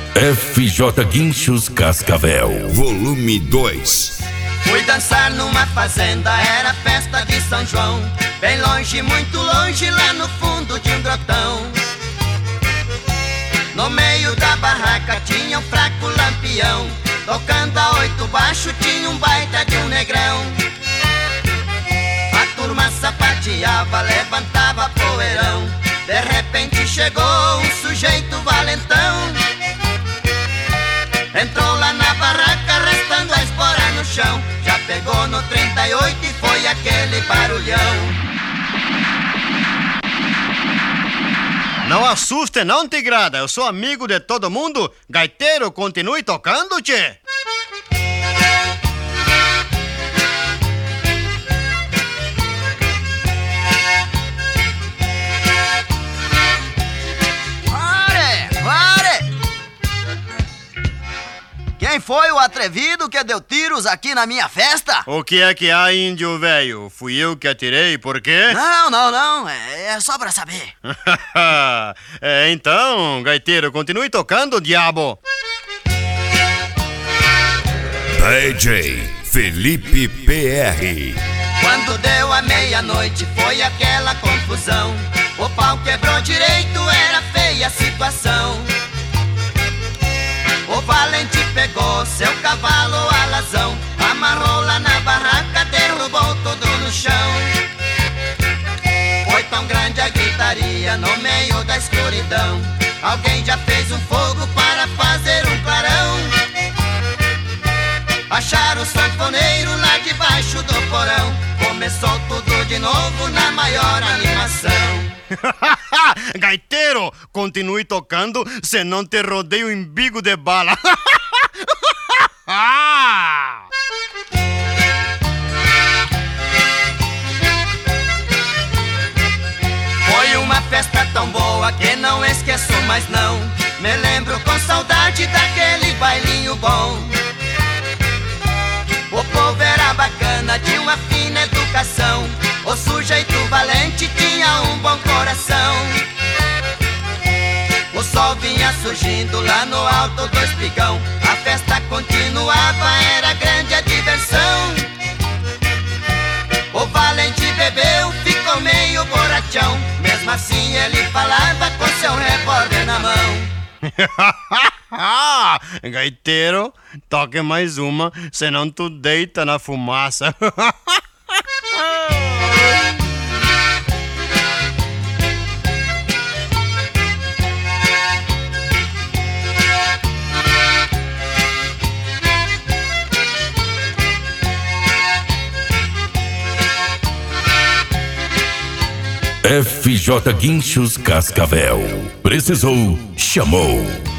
FJ Guinchos Cascavel, volume 2. Fui dançar numa fazenda, era festa de São João. Bem longe, muito longe, lá no fundo de um grotão. No meio da barraca tinha um fraco lampião. Tocando a 8 baixo tinha um baita de um negrão. A turma sapateava, levantava poeirão. De repente chegou um sujeito valentão. Entrou lá na barraca, restando a espora no chão. Já pegou no 38 e foi aquele barulhão. Não assuste não, tigrada, eu sou amigo de todo mundo. Gaiteiro, continue tocando, tchê. Quem foi o atrevido que deu tiros aqui na minha festa? O que é que há, índio velho? Fui eu que atirei, por quê? Não, é só pra saber. Então, gaiteiro, continue tocando, diabo. DJ Felipe PR. Quando deu a meia-noite foi aquela confusão. O pau quebrou direito, era feia a situação. O valente pegou seu cavalo alazão, amarrou lá na barraca, derrubou tudo no chão. Foi tão grande a gritaria no meio da escuridão. Alguém já fez um fogo para fazer um clarão. Acharam o sanfoneiro lá debaixo do porão. Começou tudo de novo na maior animação. Gaiteiro, continue tocando, senão te rodeio o embigo de bala. Foi uma festa tão boa que não esqueço mais não. Me lembro com saudade daquele bailinho bom. O povo era bacana, de uma fina educação. O sujeito valente tinha um bom coração. O sol vinha surgindo lá no alto do espigão. A festa continuava, era grande a diversão. O valente bebeu, ficou meio borrachão. Mesmo assim ele falava com seu revólver na mão. Gaiteiro, toque mais uma, senão tu deita na fumaça. FJ Guinchos Cascavel. Precisou, chamou.